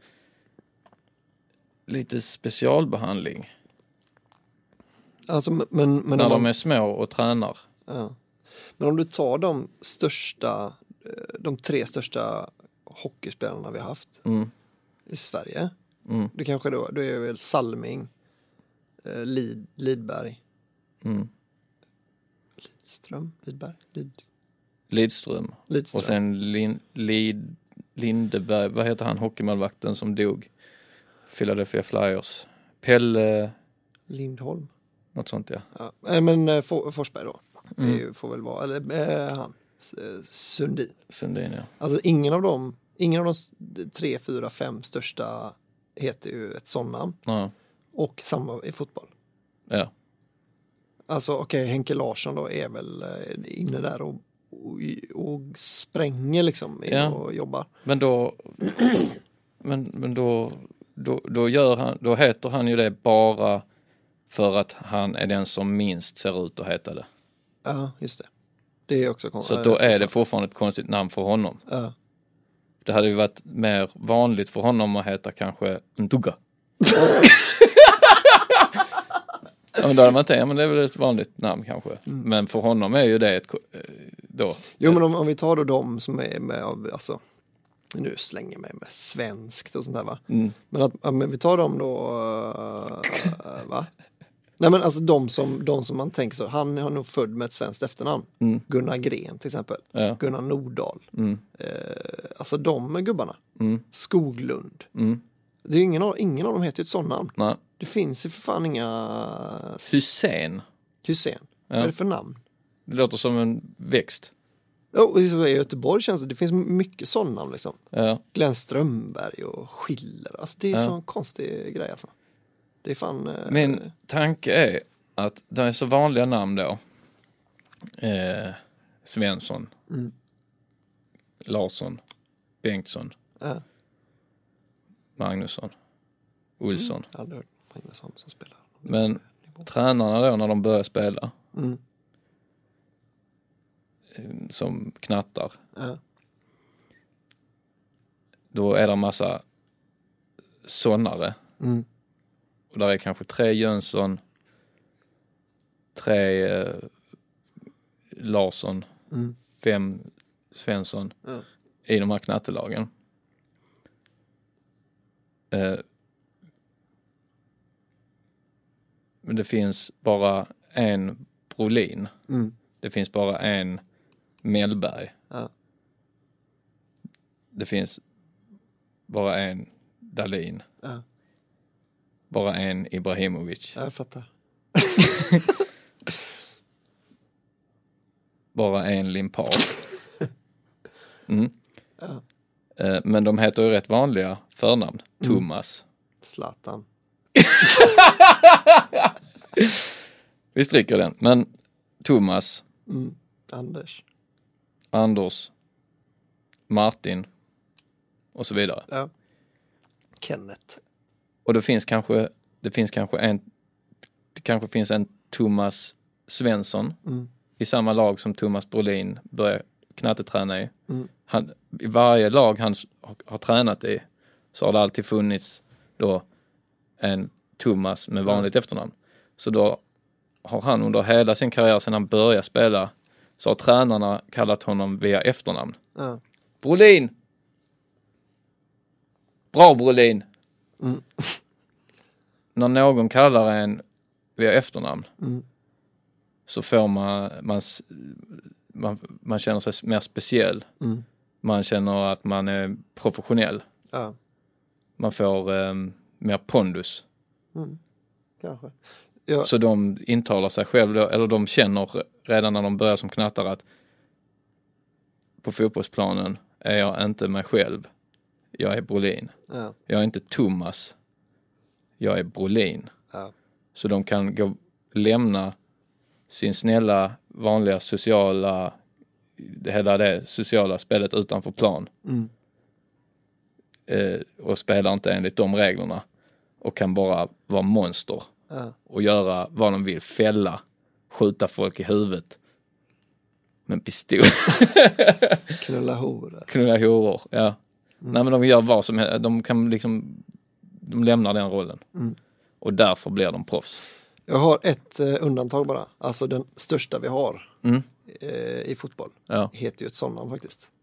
lite specialbehandling. Alltså, men, men när man, de är små och tränar. Ja. Men om du tar de största, de tre största hockeyspelarna vi har haft mm. i Sverige. Mm. Det kanske då, då är väl Salming, eh, Lid, Lidberg. Mm. Lidström, Lidberg, Lid. Lidström. Lidström. Och sen Lin, Lid, Lindeberg, vad heter han, hockeymålvakten som dog? Philadelphia Flyers. Pelle Lindholm. Något sånt, ja. Ja. Men äh, For, Forsberg då. Mm. Det får väl vara, eller äh, han. Sundin. Sundin, ja. Alltså ingen av dem, ingen av de tre, fyra, fem största heter ju ett sånt namn. Ja. Och samma i fotboll. Ja. Alltså okej, okay, Henke Larsson då är väl inne där och, och, och spränger liksom ja. Och jobbar. Men då men, men då Då, då, gör han, då heter han ju det bara för att han är den som minst ser ut att heta det. Ja, just det. Det är också konstigt. Så då är det fortfarande ett konstigt namn för honom. Ja. Det hade ju varit mer vanligt för honom att heta kanske Nduga. Ja, men då hade man tänkt, ja, men det är väl ett vanligt namn kanske. Mm. Men för honom är ju det ett då. Jo, men om, om vi tar då de som är med av, alltså, nu slänger jag mig med svenskt och sånt där va. Mm. Men att ja, men vi tar dem då, uh, va? Nej men alltså de som, de som man tänker så, han har nog född med ett svenskt efternamn. Mm. Gunnar Gren till exempel. Ja. Gunnar Nordahl. Mm. Eh, alltså de gubbarna. Mm. Skoglund. Mm. Det är ingen av, ingen av dem heter ju ett sånt namn. Nej. Det finns ju för fan inga... Hussein. Hussein. Ja. Vad är det för namn? Det låter som en växt. Ja, och i Göteborg känns det, det finns mycket sådana namn liksom. Ja. Glenn Strömberg och Schiller. Alltså det är ja. sån konstig grej alltså. Det är fan... Eh... Min tanke är att det är så vanliga namn då. Eh, Svensson. Mm. Larsson. Bengtsson. Ja. Magnusson. Olsson. Mm. Jag har aldrig hört Magnusson som spelar. Men tränarna då när de börjar spela. Mm. Som knattar. Ja. Då är det en massa sånare. Mm. Och där är kanske tre Jönsson, tre eh, Larsson, mm. fem Svensson ja. i de här knattelagen. Eh, men det finns bara en Brolin. Mm. Det finns bara en Mellberg. Ja. Det finns bara en Dahlin. Ja. Bara en Ibrahimovic. Ja, jag fattar. Bara en Limpar. Mm. Ja. Men de heter ju rätt vanliga förnamn. Mm. Thomas. Zlatan. Vi stryker den. Men Thomas. Mm. Anders. Anders. Martin. Och så vidare. Ja. Kenneth. Och det finns kanske det finns kanske en det kanske finns en Thomas Svensson mm. i samma lag som Thomas Brolin börjar knatteträna i. Mm. Han, i varje lag han har, har tränat i så har det alltid funnits då en Thomas med vanligt mm. efternamn. Så då har han under hela sin karriär sedan han började spela så har tränarna kallat honom via efternamn. Mm. Brolin! Bra Brolin! Mm. När någon kallar en via efternamn mm. så får man man, man man känner sig mer speciell. Mm. Man känner att man är professionell. Ja. Man får um, mer pondus. Mm. Kanske. Ja. Så de intalar sig själv då, eller de känner redan när de börjar som knattar att på fotbollsplanen är jag inte mig själv. Jag är Brolin. Ja. Jag är inte Thomas. Jag är Brolin. Ja. Så de kan gå lämna sin snälla, vanliga sociala hela det sociala spelet utanför plan. Mm. Eh, och spelar inte enligt de reglerna. Och kan bara vara monster. Ja. Och göra vad de vill. Fälla. Skjuta folk i huvudet. Med en pistol. Knulla horor. Knulla horor, ja. Mm. Nej men de gör vad som helst. De kan liksom de lämnar den rollen. Mm. Och därför blir de proffs. Jag har ett eh, undantag bara. Alltså den största vi har mm. eh, i fotboll. Ja. Heter ju ett sådant namn faktiskt.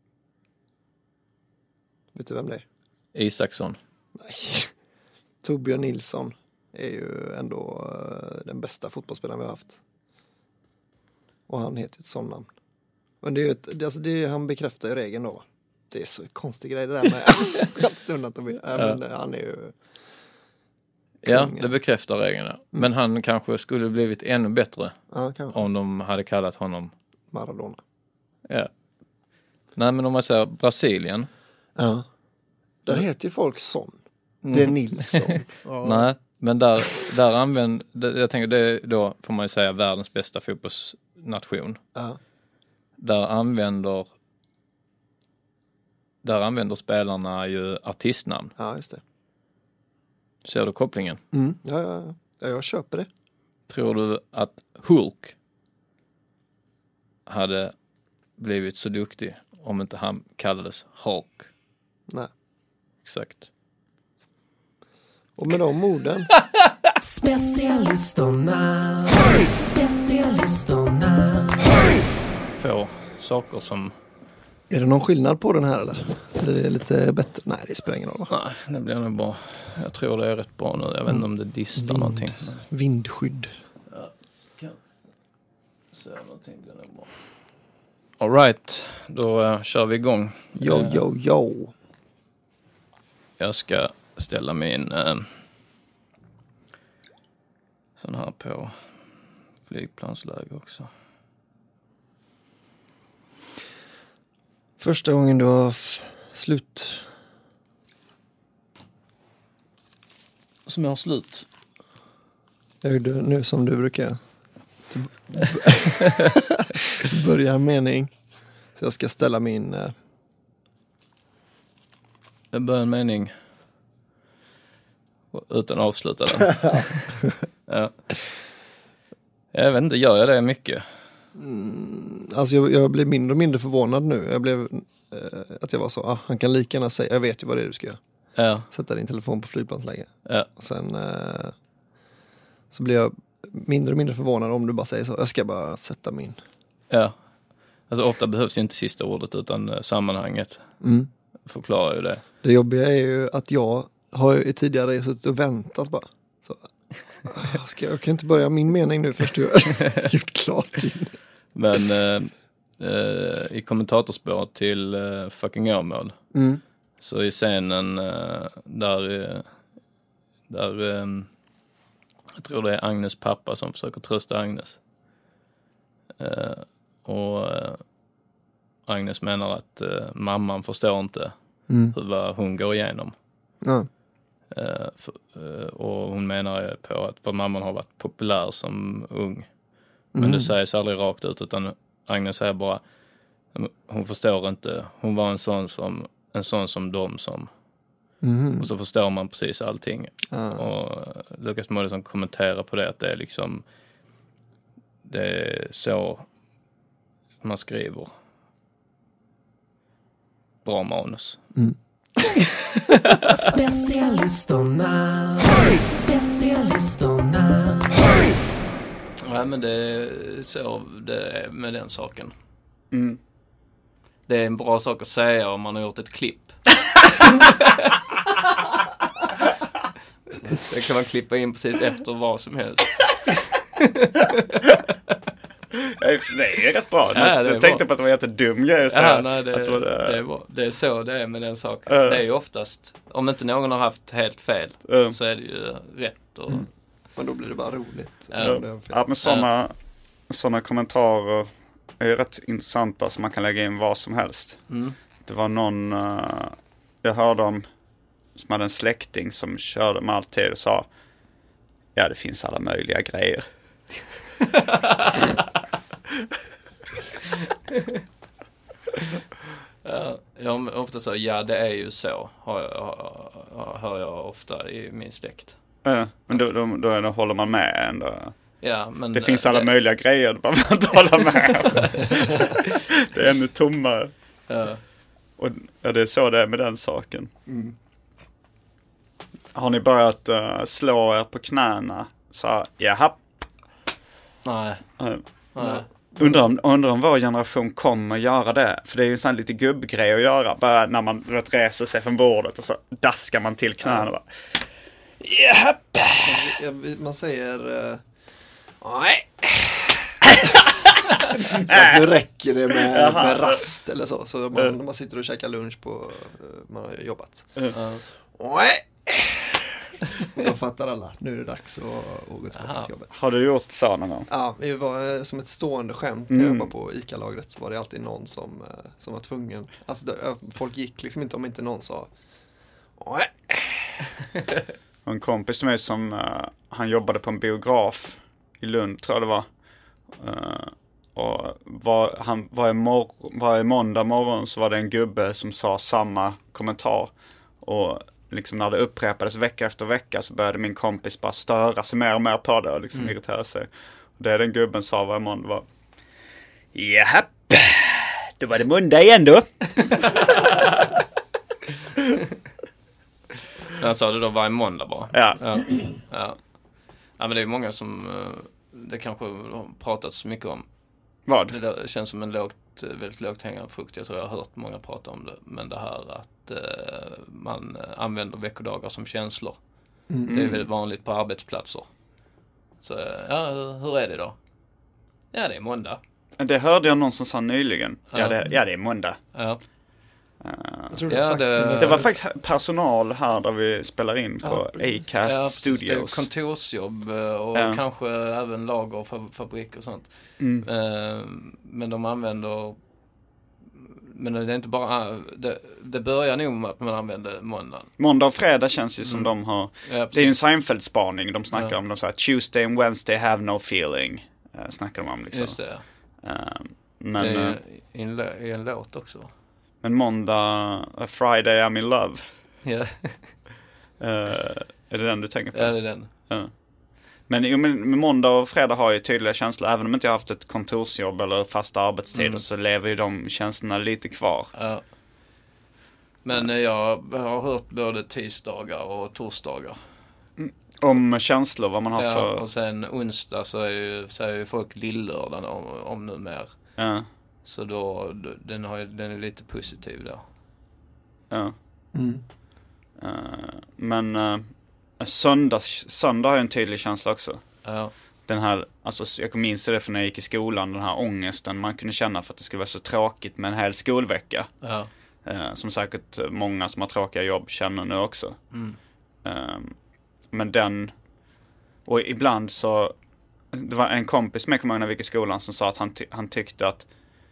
Vet du vem det är? Isaksson. Nej. Torbjörn Nilsson är ju ändå eh, den bästa fotbollsspelaren vi har haft. Och han heter ett sådant namn. Men det är ju ett, alltså det är, han bekräftar ju regeln då. Det är så konstig grej det där med att undantag. Ja, men han är ju kungen. Ja, det bekräftar regeln. Mm. Men han kanske skulle blivit ännu bättre ja, om de hade kallat honom Maradona. Ja. Nej, men om man säger Brasilien. Ja. Där heter ju folk sån. Det är Nilsson. Ja. Nej, men där, där använder, jag tänker det är då får man ju säga världens bästa fotbollsnation. Ja. Där använder där använder spelarna ju artistnamn. Ja, just det. Ser du kopplingen? Mm. Ja, ja, ja, jag köper det. Tror du att Hulk hade blivit så duktig om inte han kallades Hulk? Nej. Exakt. Och med de orden. Specialisterna. Specialisterna. Få saker som... Är det någon skillnad på den här eller? Eller är det lite bättre? Nej, det spelar ingen roll. Nej, det blir nog bra. Jag tror det är rätt bra nu. Jag vet inte om det distar Vind. någonting. Vindskydd. Ja, kan se någonting. Den är bra. All right, då uh, kör vi igång. Jo, uh, jo, jo. Jag ska ställa min uh, sån här på flygplansläge också. Första gången du har f- slut. Som jag har slut. Jag gjorde nu som du brukar. Börja en mening. Så jag ska ställa min... Uh... Jag börjar en mening. Utan att avsluta den. Ja. Jag vet inte, gör jag det mycket? Mm, alltså jag, jag blev mindre och mindre förvånad nu. Jag blev... Uh, att jag var så, ah, han kan lika gärna säga, jag vet ju vad det är du ska göra. Ja. Sätta din telefon på flygplansläge. Ja. Och sen uh, så blir jag mindre och mindre förvånad om du bara säger så. Jag ska bara sätta min. Ja. Alltså ofta behövs ju inte sista ordet utan uh, sammanhanget. Mm. Förklarar ju det. Det jobbiga är ju att jag har ju tidigare suttit och väntat bara. Så, ska jag, jag kan inte börja min mening nu först du har gjort klart din. Men uh, uh, i kommentatorspår till uh, fucking Åmål. Mm. Så i scenen uh, där, uh, där um, jag tror det är Agnes pappa som försöker trösta Agnes. Uh, och uh, Agnes menar att uh, mamman förstår inte mm. hur, vad hon går igenom. Ja. Uh, för, uh, och hon menar på att för mamman har varit populär som ung. Men mm. det sägs aldrig rakt ut utan Agnes säger bara hon förstår inte. Hon var en sån som en sån som de som mm. och så förstår man precis allting. Ah. Och Lukas Moodysson kommenterar på det att det är liksom det är så man skriver bra manus. Mm. Specialisterna. Specialisterna. Nej, men det är så det är med den saken. Mm. Det är en bra sak att säga om man har gjort ett klipp. Det kan man klippa in precis efter vad som helst. Det är rätt bra. Ja, jag jag tänkte bra. på att det var jättedum grej. Ja, nej, det, det, var det... Det, är bra. Det är så det är med den saken. Uh. Det är ju oftast, om inte någon har haft helt fel, uh. så är det ju rätt. Och... Mm. Men då blir det bara roligt. Ja, ja men sådana uh. såna kommentarer är ju rätt intressanta så man kan lägga in vad som helst. Mm. Det var någon, uh, jag hörde om som hade en släkting som körde med alltid och sa ja, det finns alla möjliga grejer. Ja, jag ofta så, ja det är ju så hör jag, hör jag ofta i min släkt. Ja, men då, då, då, då håller man med ändå. Ja, men det finns alla det... möjliga grejer, då behöver man inte hålla med. Det är ännu tommare. Ja. Och ja, det är så det är med den saken. Mm. Har ni börjat uh, slå er på knäna? Så, jaha. Nej. Uh, Nej. Undrar om, undrar om vår generation kommer göra det. För det är ju en sån lite gubbgrej att göra. Bara när man vet, reser sig från bordet och så daskar man till knäna. Ja. Japp. Man, man säger... Nej. Uh, nu räcker det med, med rast eller så. Så man, uh. man sitter och käkar lunch på... Uh, man har jobbat. Uh. Nej. Då fattar alla. Nu är det dags att, att gå tillbaka till jobbet. Har du gjort så någon gång? Ja, det var som ett stående skämt. När jag Mm. jobbade på ICA-lagret så var det alltid någon som, som var tvungen. Alltså det, folk gick liksom inte om inte någon sa nej. En kompis till mig som uh, han jobbade på en biograf i Lund tror jag det var. Uh, och var, han, varje, mor- varje måndag morgon så var det en gubbe som sa samma kommentar. Och liksom när det upprepades vecka efter vecka så började min kompis bara störa sig mer och mer på det och liksom mm. irritera sig. Och det den gubben sa varje måndag var japp, då var det måndag igen då. Han sa det då varje måndag bara. Ja. Ja. Ja. Ja, men det är många som det kanske har pratats mycket om. Vad? Det känns som en lågt, väldigt lågt hängande frukt. Jag tror jag har hört många prata om det. Men det här att eh, man använder veckodagar som känslor. Mm. Det är väldigt vanligt på arbetsplatser. Så ja, hur är det då? Ja, det är måndag. Det hörde jag någon som sa nyligen. Ja, ja, det, ja det är måndag. Ja. Jag tror det, ja, det, det var faktiskt personal här där vi spelar in på ja, Acast ja, Studios. Kontorsjobb och ja. kanske även lager och fabrik och sånt. Mm. Men de använder, men det är inte bara, det, det börjar nog med att man använder måndag. Måndag och fredag känns ju som mm. de har, ja, det är ju en Seinfeld-spaning de snackar ja. om. De säger Tuesday and Wednesday have no feeling. Uh, snackar de om liksom. Just det. Uh, men, det är i en, i en låt också. Men måndag, uh, Friday I'm in love. Ja. uh, är det den du tänker på? Ja, det är den. Uh. Men, jo, men måndag och fredag har ju tydliga känslor. Även om inte jag har haft ett kontorsjobb eller fasta arbetstider mm. så lever ju de känslorna lite kvar. Ja. Men uh. jag har hört både tisdagar och torsdagar. Mm. Om känslor, vad man har ja, för... och sen onsdag så är ju, så är ju folk lillördagen om, om nu mer. Ja. Så då, den, har, den är lite positiv då. Ja. Mm. Uh, men uh, söndags, söndag har ju en tydlig känsla också. Ja. Den här, alltså jag minns det från när jag gick i skolan, den här ångesten man kunde känna för att det skulle vara så tråkigt med en hel skolvecka. Ja. Uh, som säkert många som har tråkiga jobb känner nu också. Mm. Uh, men den, och ibland så, det var en kompis med när vi gick i skolan som sa att han, ty- han tyckte att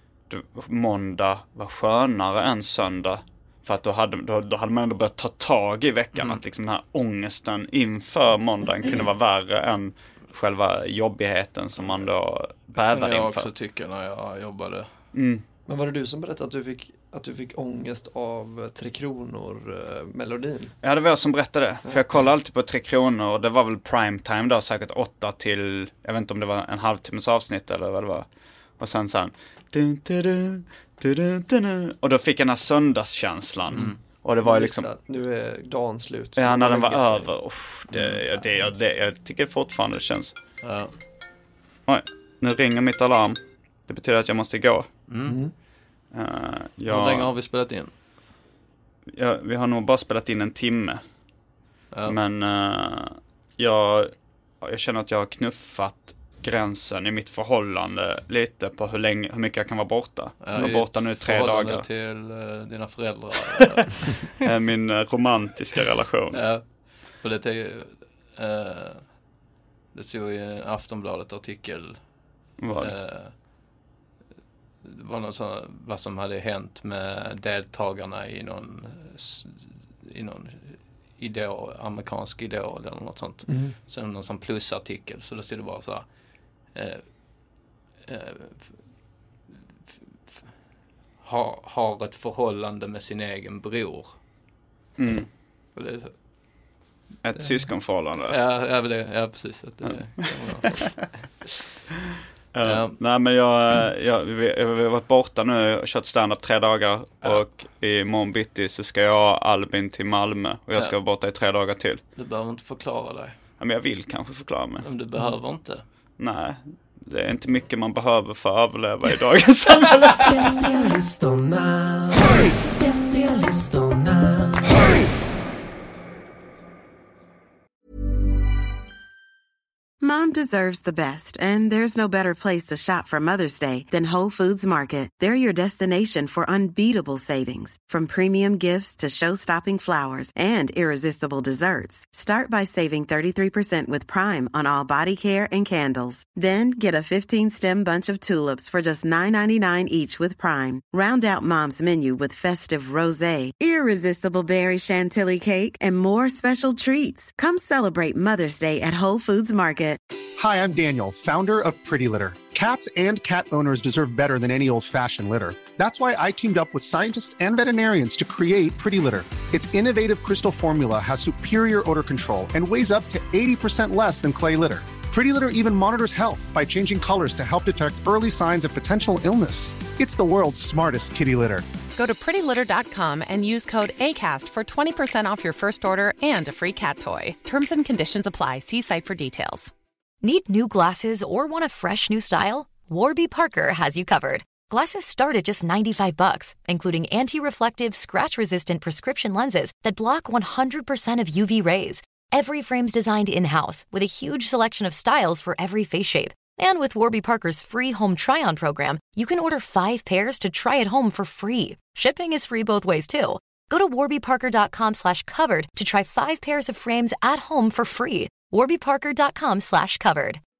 måndag var skönare än söndag. För att då hade, då, då hade man ändå börjat ta tag i veckan. Mm. Att liksom den här ångesten inför måndagen kunde vara värre än själva jobbigheten som man då bävar inför. Jag också tycker när jag jobbade. Mm. Men var det du som berättade att du fick, att du fick ångest av Tre Kronor-melodin? Ja, det var jag som berättade det. Ja. För jag kollade alltid på Tre Kronor och det var väl primetime då, säkert åtta till, jag vet inte om det var en halvtimmes avsnitt eller vad det var. Och sen sen dun, dun, dun, dun, dun, dun. Och då fick jag den här söndagskänslan. Mm. Och det var ju liksom... Nu är dagen slut. Ja, när den var över. Uff, det, det, det, det, jag tycker fortfarande det känns. Ja. Oj, nu ringer mitt alarm. Det betyder att jag måste gå. Mm. Uh, jag, Hur länge har vi spelat in? Ja, vi har nog bara spelat in en timme. Ja. Men uh, jag, jag känner att jag har knuffat gränsen i mitt förhållande lite på hur länge, hur mycket jag kan vara borta. Ja, jag är borta nu tre dagar. Till uh, dina föräldrar. Min uh, romantiska relation. Ja, för det är ju uh, det stod i Aftonbladet artikel. Vad? Uh, det var något sånt, vad som hade hänt med deltagarna i någon i någon idol, amerikansk idol eller något sånt. Mm. Sen någon sån plusartikel, så då stod det bara så här eh, eh, f- f- ha, har ett förhållande med sin egen bror. Mm. Och det, ett det, syskonförhållande. Ja, ja, det, ja precis. Att det, mm. Uh, ja. Nej, men jag, jag, vi, vi har varit borta nu och kört stand-up tre dagar. Ja. Och i morgon bitti så ska jag och Albin till Malmö. Och jag ska ja. vara borta i tre dagar till. Du behöver inte förklara dig. Ja, men jag vill kanske förklara mig. Men du behöver mm. inte. Nej, det är inte mycket man behöver för att överleva i dagens samhälle. Specialisterna. Specialisterna. Mom deserves the best, and there's no better place to shop for Mother's Day than Whole Foods Market. They're your destination for unbeatable savings, from premium gifts to show-stopping flowers and irresistible desserts. Start by saving thirty-three percent with Prime on all body care and candles. Then get a fifteen-stem bunch of tulips for just nine ninety-nine each with Prime. Round out Mom's menu with festive rosé, irresistible berry chantilly cake, and more special treats. Come celebrate Mother's Day at Whole Foods Market. Hi, I'm Daniel, founder of Pretty Litter. Cats and cat owners deserve better than any old-fashioned litter. That's why I teamed up with scientists and veterinarians to create Pretty Litter. Its innovative crystal formula has superior odor control and weighs up to eighty percent less than clay litter. Pretty Litter even monitors health by changing colors to help detect early signs of potential illness. It's the world's smartest kitty litter. Go to pretty litter dot com and use code ACAST for twenty percent off your first order and a free cat toy. Terms and conditions apply. See site for details. Need new glasses or want a fresh new style? Warby Parker has you covered. Glasses start at just ninety-five bucks, including anti-reflective, scratch-resistant prescription lenses that block one hundred percent of U V rays. Every frame's designed in-house with a huge selection of styles for every face shape. And with Warby Parker's free home try-on program, you can order five pairs to try at home for free. Shipping is free both ways, too. Go to warby parker dot com slash covered to try five pairs of frames at home for free. warby parker dot com slash covered.